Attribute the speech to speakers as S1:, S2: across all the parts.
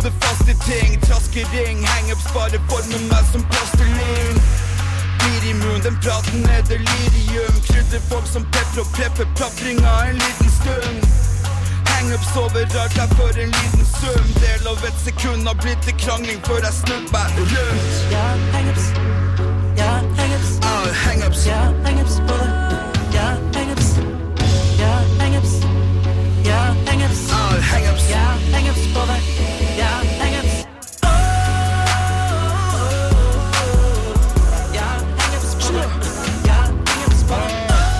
S1: holder fast i ting, trasker ring, hangups bare former meg som plastelin. Blir immun, den praten er delirium. Krydder folk som pepper og prepper plapringa en liten stund. Hangups overalt er for en liten sum. Del av et sekund har blitt til krangling før jeg snudd meg rundt.
S2: Ja, hangups. Ja, hangups.
S1: Hangups.
S2: Ja, hangups på det. Ja, hangups. Ja, hangups. Ja, hangups.
S1: Hangups.
S2: Ja, hangups på det. Ja, hangups. Ja, hangups på det. Ja, hangups på det.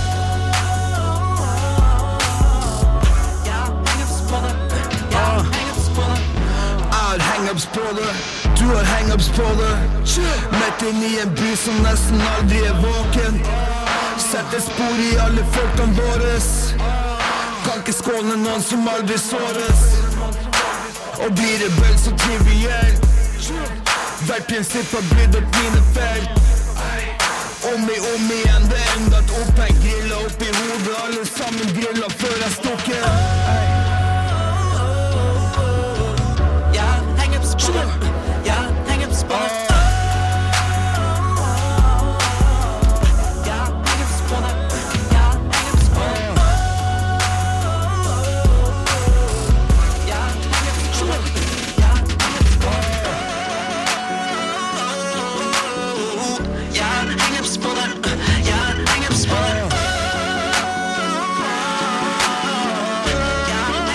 S2: Ja, hangups på det. Ja, hangups på det.
S1: Hangups på det. Du har hangups på det. Møtt inn i en by som nesten aldri er våken. Setter spor i alle folkene våres. Kan ikke skåne noen som aldri såres. Og blir rebell så triviell. Hvert prinsipp har blitt opp mine felt. Om igjen, det er enda et opphengt. Grilla opp i hodet, alle sammen grilla før jeg stukker.
S2: Ja, hangups på det. Ja, hangups på det. Ja, hangups på det. Ja, hangups på det. Ja, hangups på det. Ja, hangups på det. Ja, hangups på det. Ja, hangups på det. Ja,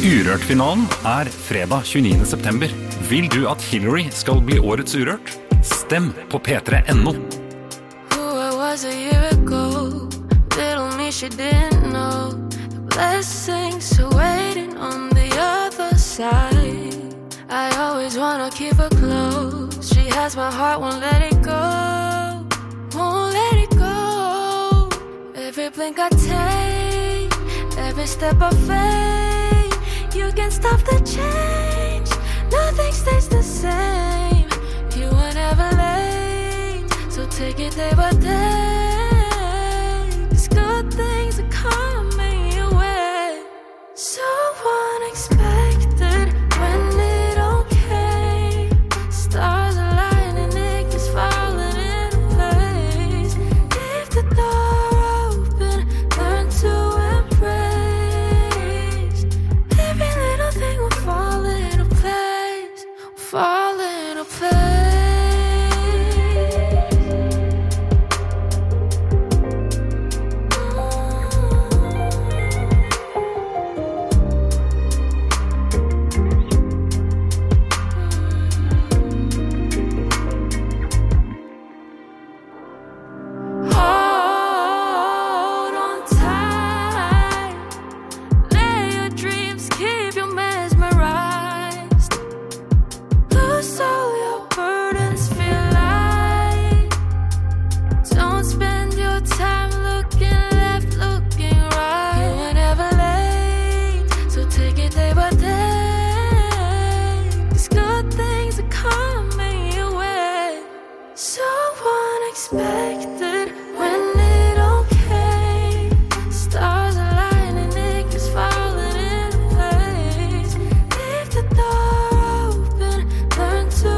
S3: Urørt-finalen er fredag 29. september. Vil du at Hillary skal bli årets Urørt? Stem på P3.no.
S4: Who I was a year ago, little me she didn't know. The blessings are waiting on the other side. I always wanna keep her close. She has my heart, won't let it go. Won't let it go. Every blink I take, every step I fake, you can't stop the change. Nothing stays the same. You were never late, so take it day by day. 'Cause good things are coming your way. So unexpected when it all came. Stars aligning, it keeps falling into place. Leave the door open, learn to embrace. Every little thing will fall into place, fall into place. Hold on tight, let your dreams keep you mesmerized. Lose all your burdens, feel light. Don't spend your time looking left, looking right. You were never late, so take it day by day. 'Cause good things are coming your way. So unexpected when it all came. Stars aligning, it keeps falling into place. Leave the door open, learn to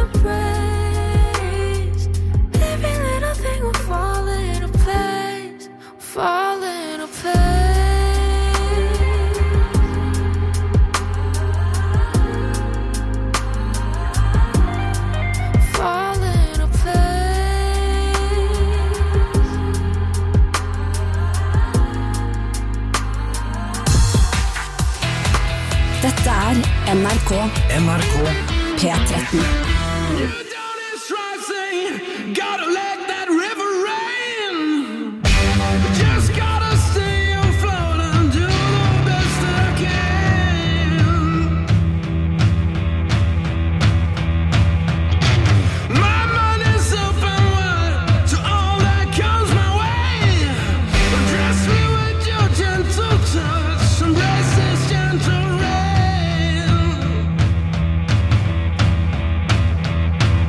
S4: embrace. Every little thing will fall into place, fall into place. Fall into place.
S5: Dette er NRK
S3: NRK
S5: P13.
S1: Gotta let that river rain. Just gotta stay afloat and do the best I can. My mind is open wide to all that comes my way. Dress me with your gentle touch, embrace this gentle rain.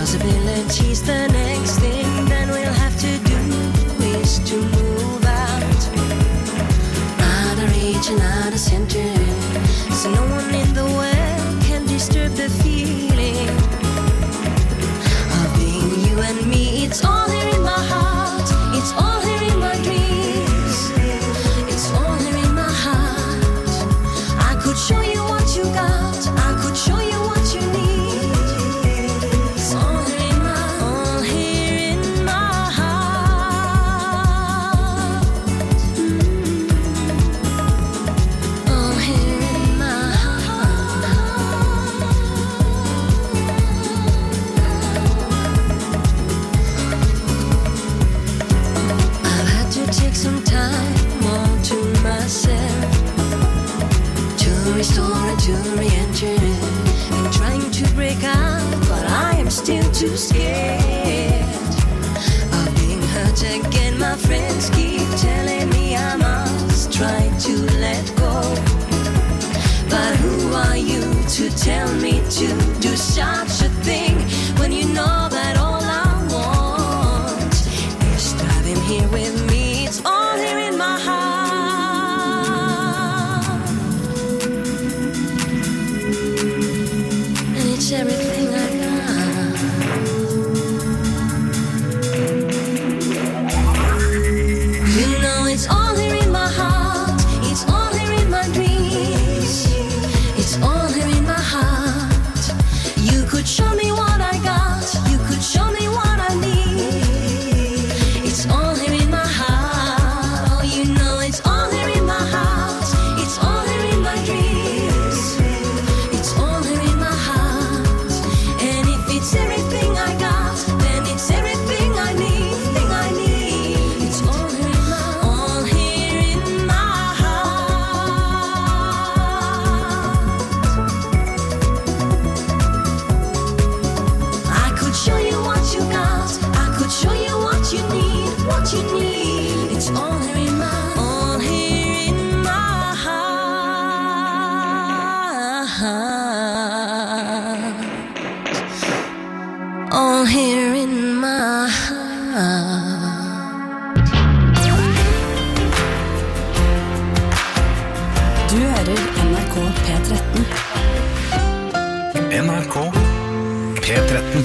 S2: possibilities. The next thing that we'll have to do is to move out of reach and out of center, so no one in the world can disturb the feeling of being you and me. It's all here in my heart, it's all here in my dreams, it's all here in my heart. I could show you what you got, I could show you what you need. It's all here in my heart. All here in my heart. I've had to take some time all to myself to restore and to re-enter. I'm trying to break out, but I am still too scared of being hurt again. My friends keep telling me I must try to let go, but who are you to tell me to do such a thing when you know that all I want is to have him here with me? It's all here in my heart, and it's everything I got. You know it's all here in my heart, it's all here in my dreams, it's all here in my heart. You could show me what I got, you could show me what I need. It's all here in my heart, oh you know it's all here in my heart, it's all here in my dreams, it's all here in my heart. And if it's everything I got, then it's everything I need, thing I need. It's all here in my heart. I could show you what you got, I could show you what you need, what you need. It's all here in my heart. All here in my heart.
S5: Du hører NRK P13.
S3: NRK P13.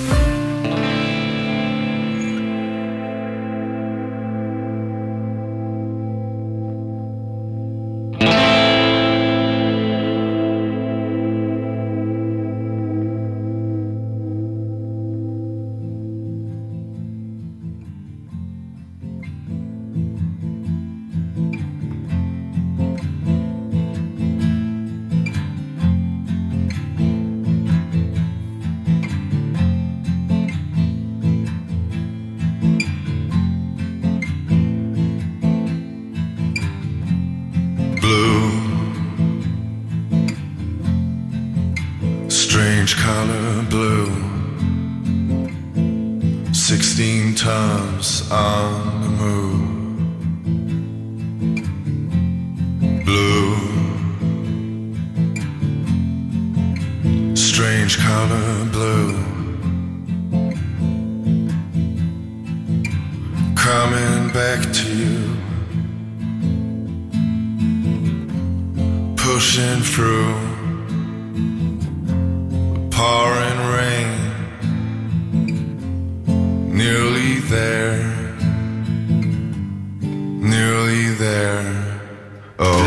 S1: Blue, strange color blue, 16 tons on the move. Blue, strange color blue, coming back to you, pushing through the pouring rain, nearly there, nearly there. Oh,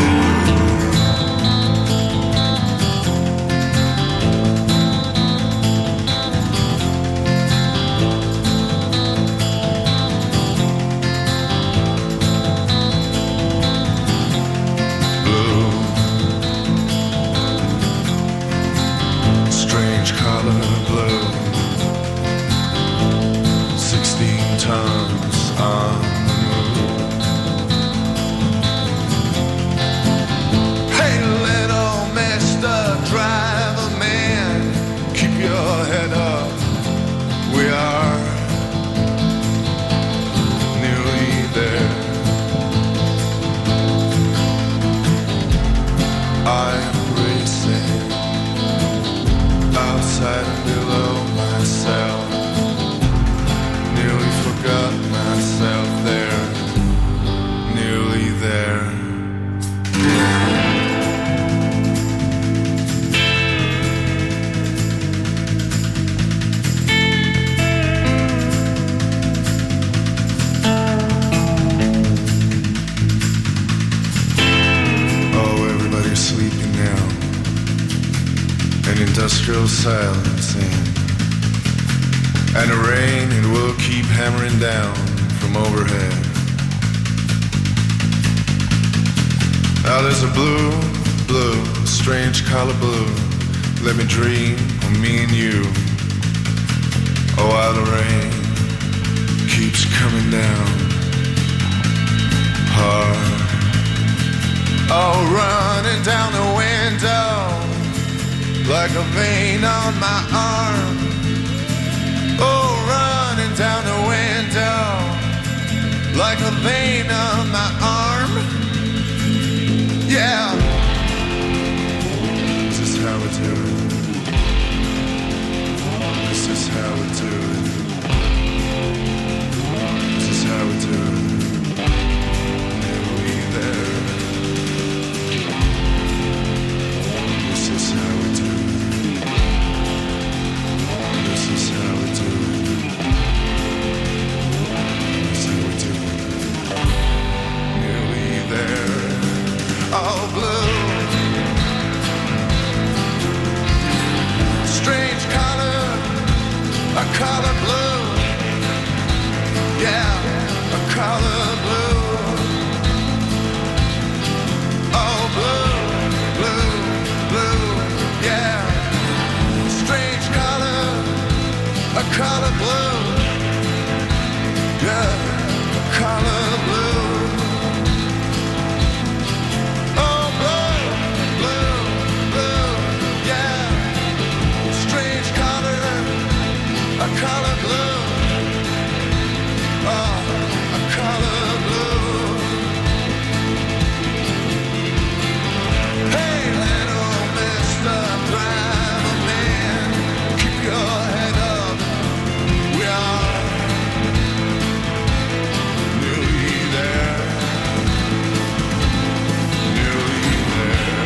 S1: strange color blue, 16 tons on the move. Hey little Mr. Driver Man, keep your head up, we are nearly there. I'm racing outside and below myself.
S6: sepulchral silencing. And the rain, it will keep hammering down from overhead. Now there's a blue, blue, strange color blue. Let me dream of me and you. Oh, while the rain keeps coming down hard. Oh, running down the window like a vein on my arm. Oh, running down the window like a vein on my arm. Yeah, this is how we do it. This is how we do it. This is how we do it. Never be there. This is how we do it. This is how we do it. This is how we do it. Nearly there. All blue. Strange color, a color blue. Yeah, a color blue. All blue, blue, blue. Yeah, strange color, a color blue. Yeah, a color blue. Color blue, oh, a color blue. Hey, little Mr. Driver Man, keep your head up. We are nearly there, nearly there.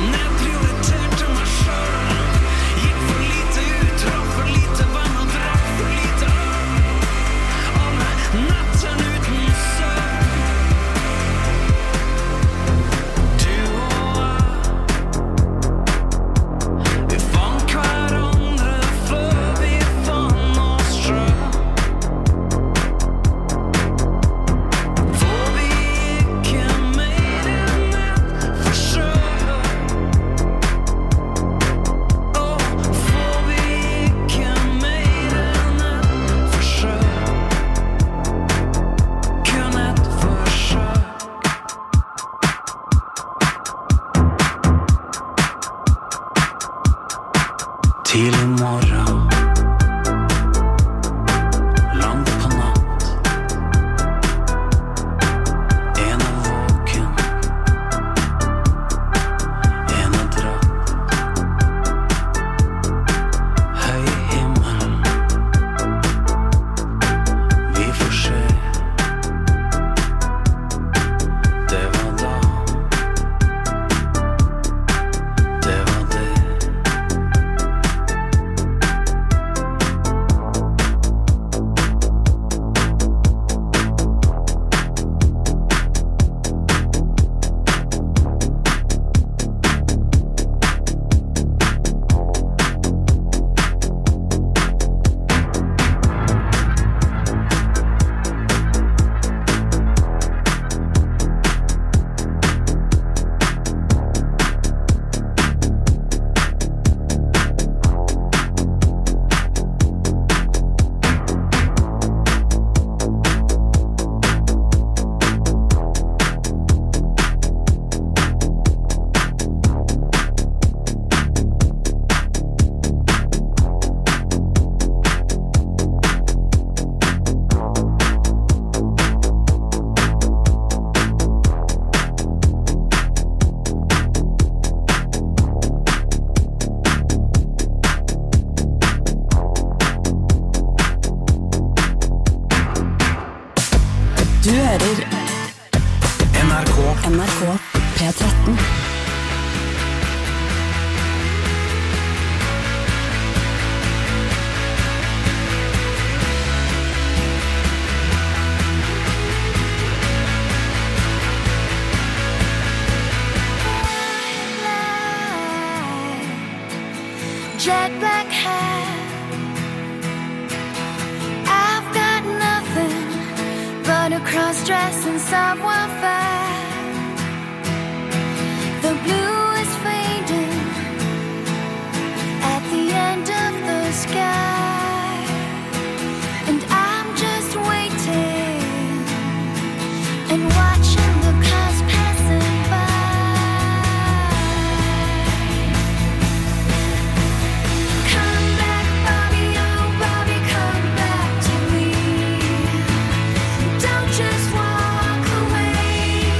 S7: Tidlig morgen, langt på natt. En er våken, en er dratt. Høy himmel, vi får se. Det var da, det var det.
S5: Du hører NRK P13.
S4: Jet black hair, I've got nothing but a cross-dress and subwoofer. The blue is fading at the end of the sky, and I'm just waiting and watching the cars passing by. Come back, Bobby, oh Bobby, come back to me. Don't just walk away.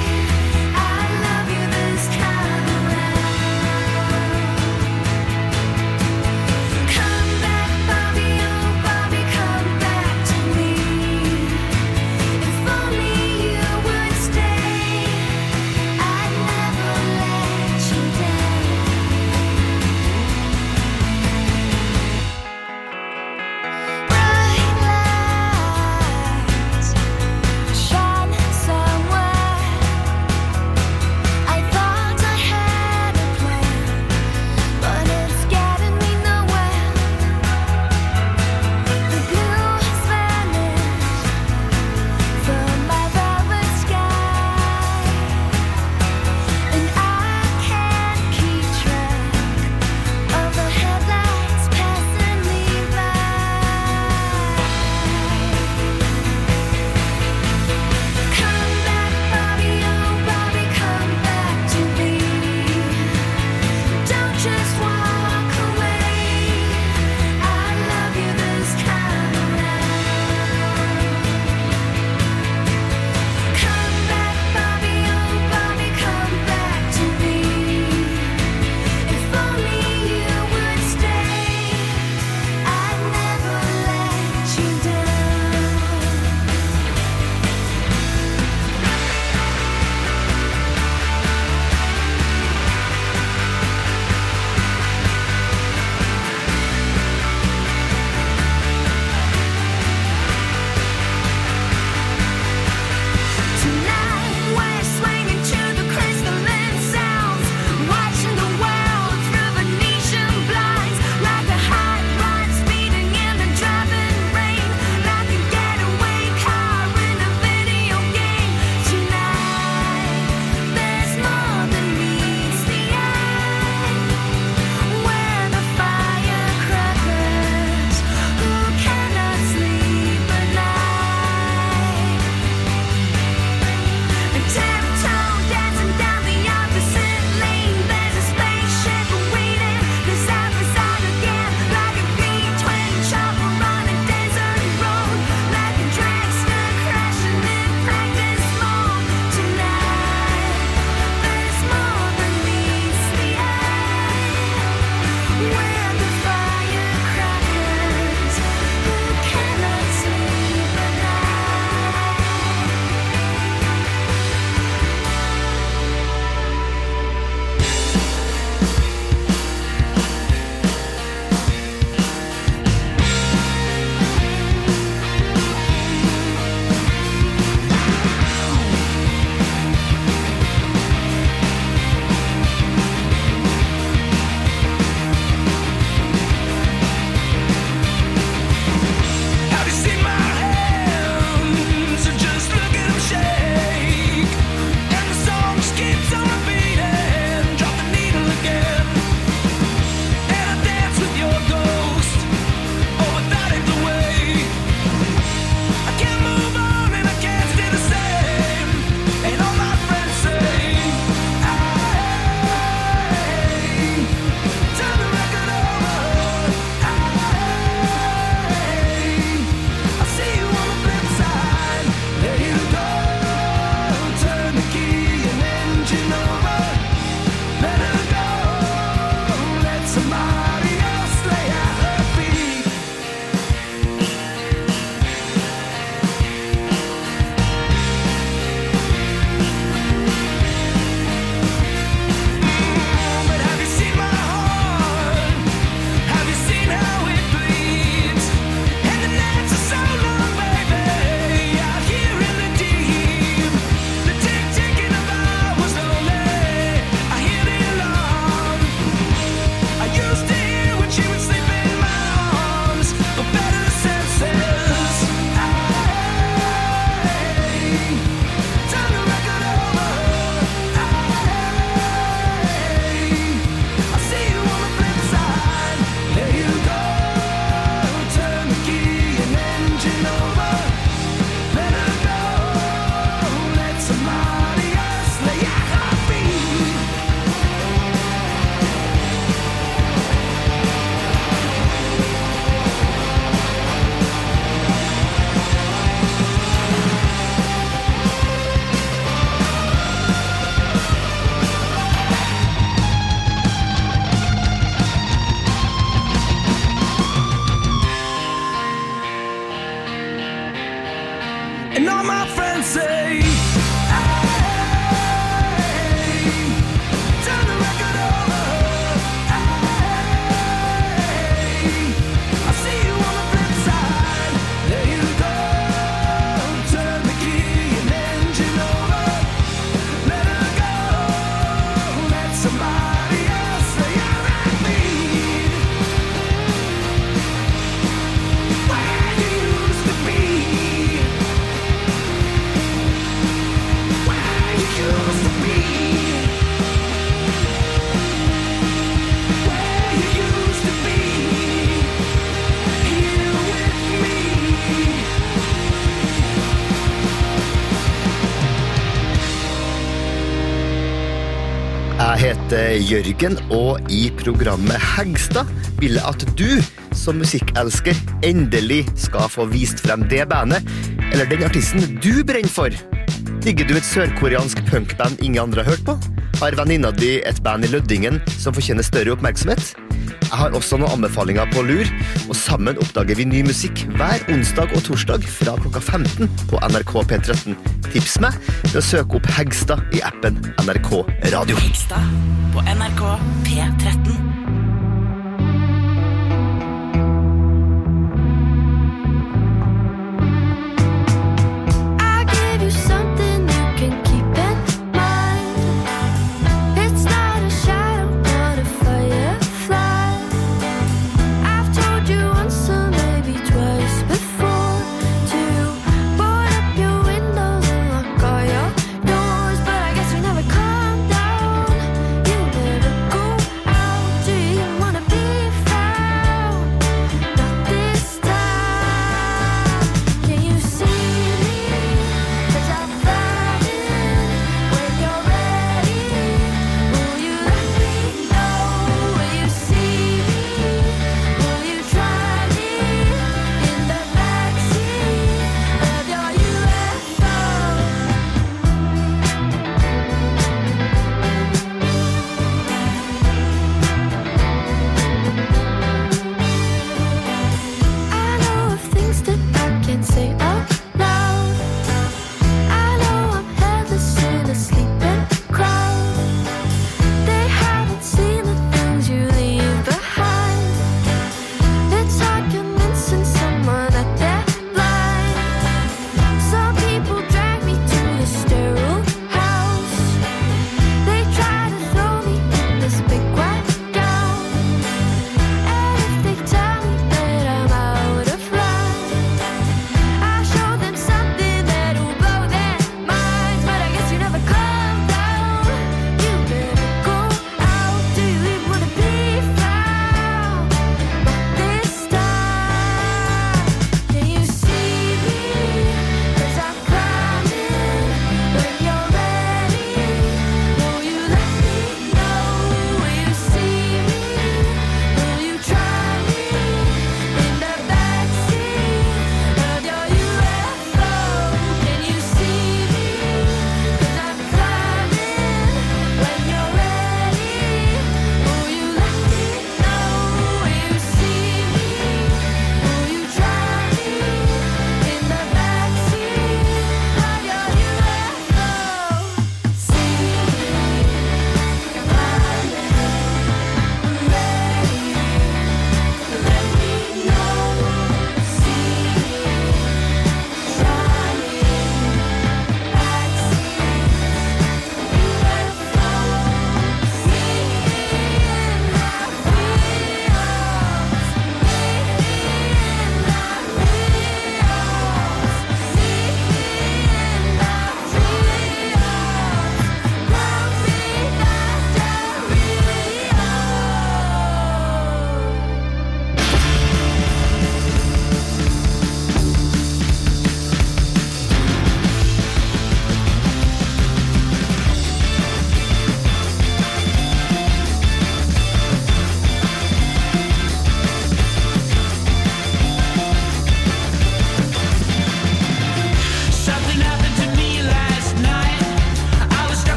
S8: heter Jørgen, og i programmet Hegstad vil jeg at du som musikkelsker endelig skal få vist frem det bandet, eller den artisten du brenner for. Digger du et sørkoreansk punkband ingen andre har hørt på? Har venninna di et band i Løddingen som fortjener større oppmerksomhet? Jeg har også noen anbefalinger på lur, og sammen oppdager vi ny musikk hver onsdag og torsdag fra klokka 15 på NRK P13. Tips meg ved å søke opp Hegstad i appen NRK Radio.
S5: Hegstad på NRK P13.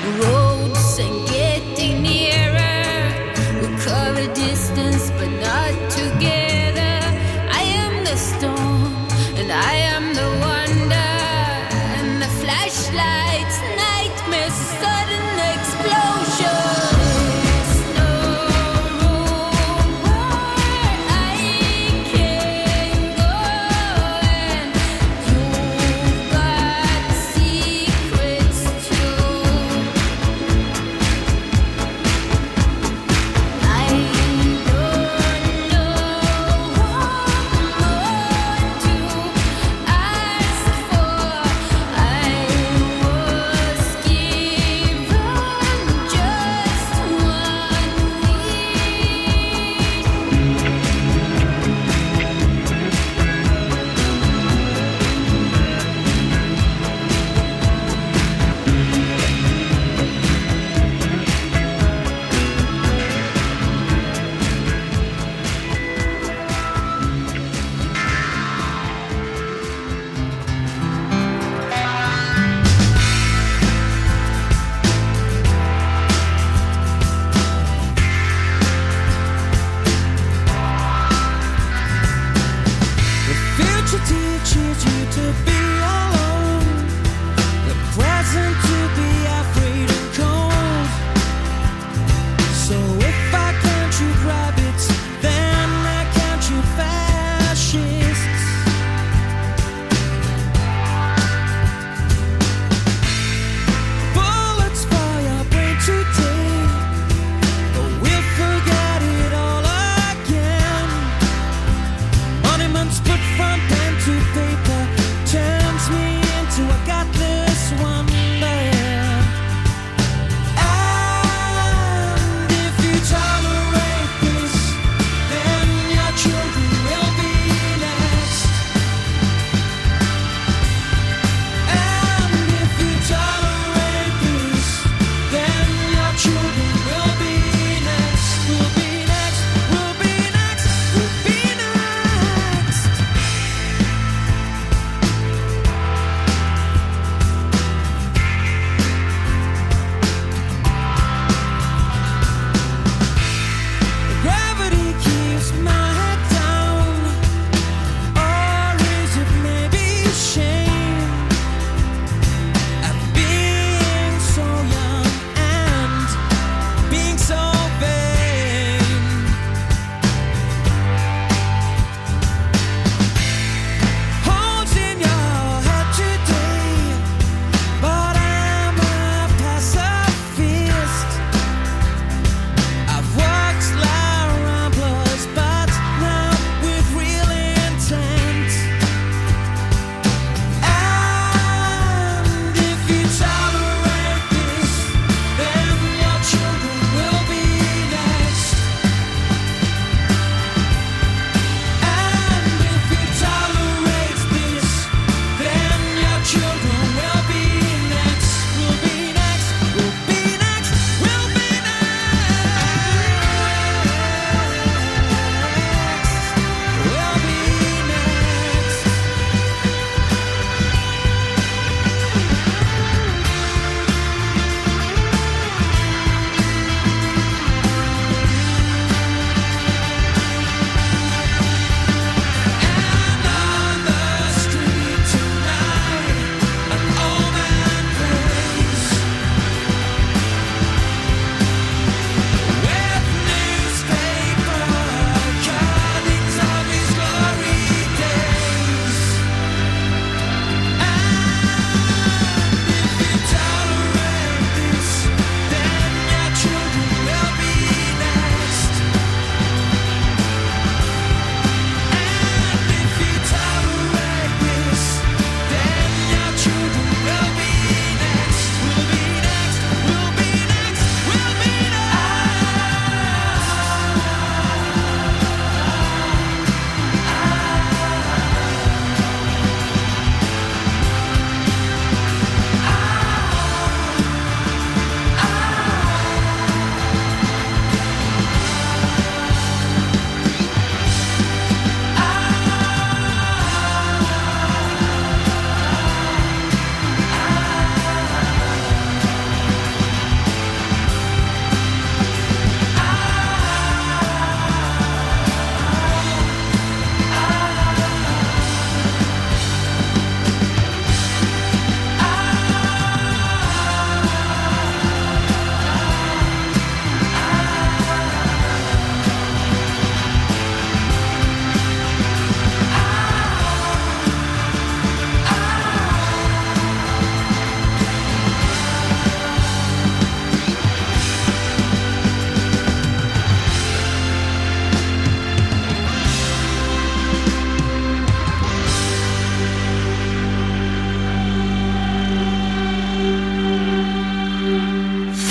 S2: roads and getting nearer. We cover distance but not together. I am the storm and I am the wonder, and the flashlights, nightmares, sudden explosions. No room where I can go, and you've got secrets too.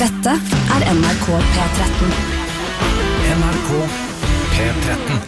S9: Dette NRK P13.
S3: NRK P13.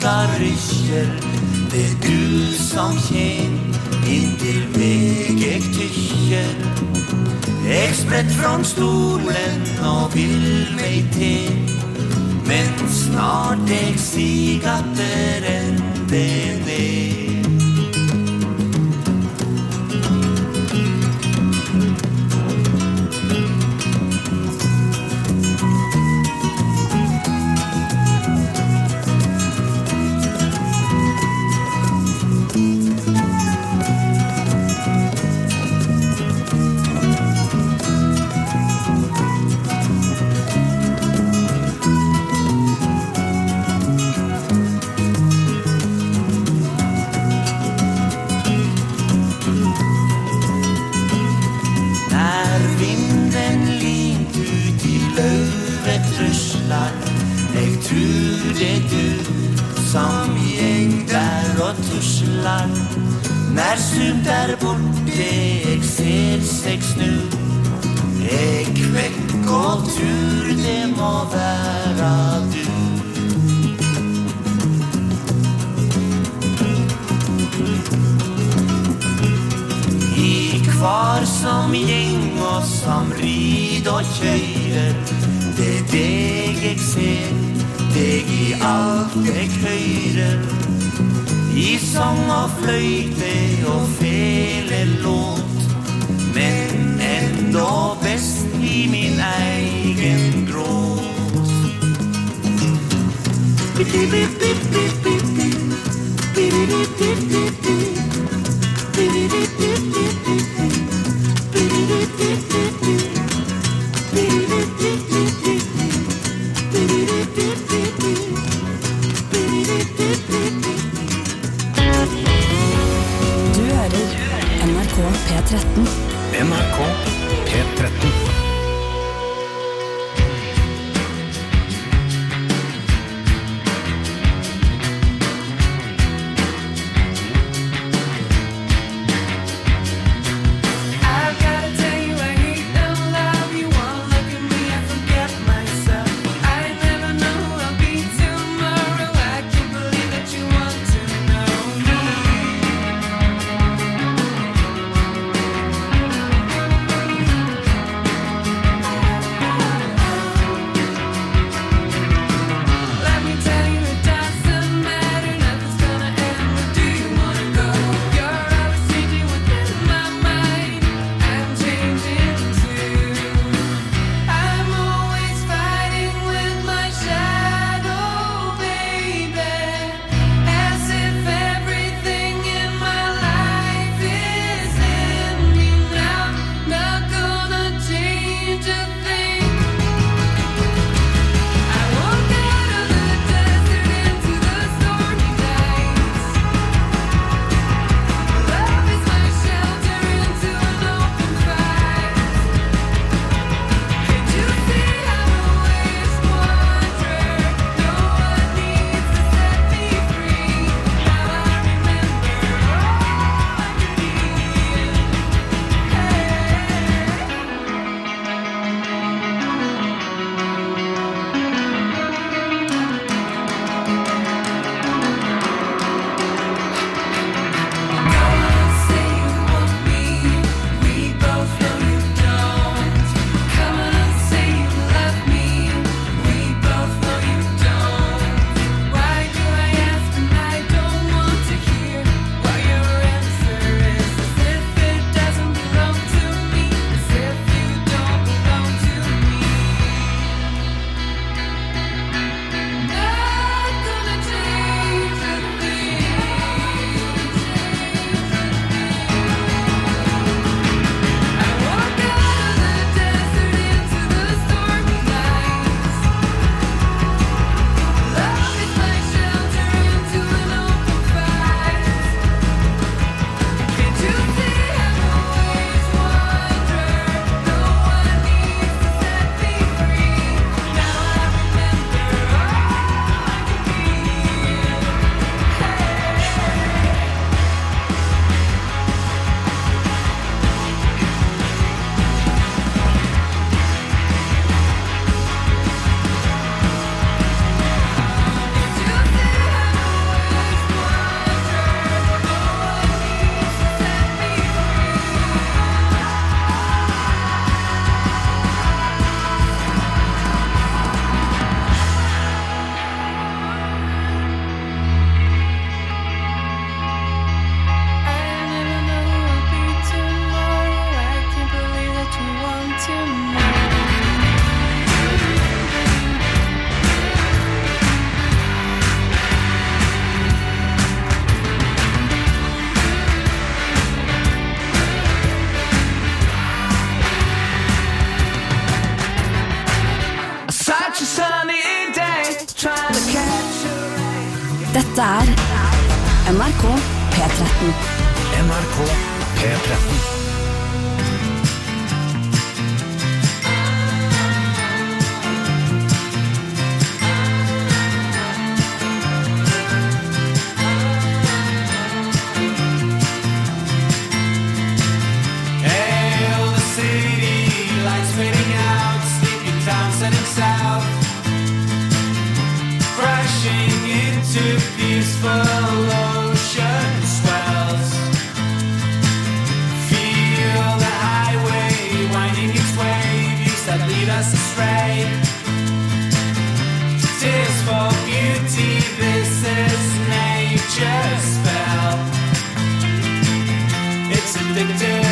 S7: klokka rykker. Det du som kjem, inntil meg jeg tykker. Jeg spredt fra stolen og vil meg til, men snart jeg sig at det rente ned. När sumt där borte jeg ser seg snu. Jeg kvekk og tur, det må være du. I kvar som gjeng og som rid og kjøyrer, det deg jeg ser, deg I alt jeg høyrer. I sång og fløyte og fele låt, men ändå best I min egen gråt.
S9: NRK P13.
S3: NRK P13.
S1: such a sunny day, trying to catch a ray.
S9: Dette NRK P13.
S3: NRK P13.
S1: Peaceful ocean swells. Feel the highway winding its waves that lead us astray. Tears for beauty, this is nature's spell. It's addictive.